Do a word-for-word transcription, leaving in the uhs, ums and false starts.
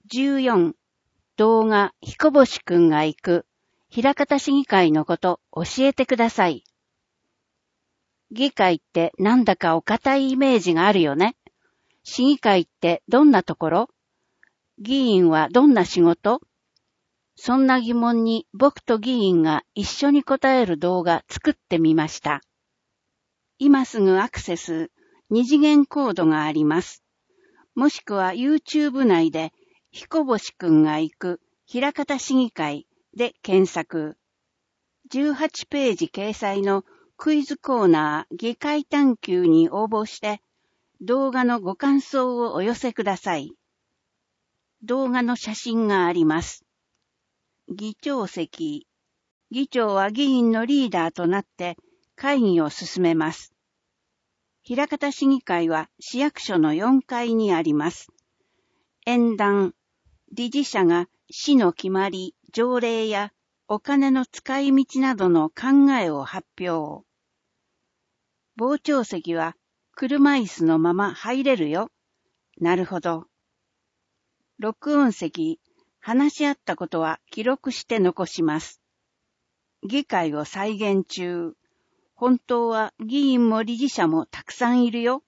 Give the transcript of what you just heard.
じゅうよん、動画ひこぼしくんが行く枚方市議会のこと教えてください。議会ってなんだかお堅いイメージがあるよね。市議会ってどんなところ？議員はどんな仕事？そんな疑問に僕と議員が一緒に答える動画作ってみました。今すぐアクセス、二次元コードがあります。もしくは YouTube 内でひこぼしくんが行く枚方市議会で検索。じゅうはちページ掲載のクイズコーナー議会探求に応募して動画のご感想をお寄せください。動画の写真があります。議長席。議長は議員のリーダーとなって会議を進めます。枚方市議会は市役所のよんかいにあります。演談。理事者が市の決まり、条例やお金の使い道などの考えを発表。傍聴席は車椅子のまま入れるよ。なるほど。録音席。話し合ったことは記録して残します。議会を再現中。本当は議員も理事者もたくさんいるよ。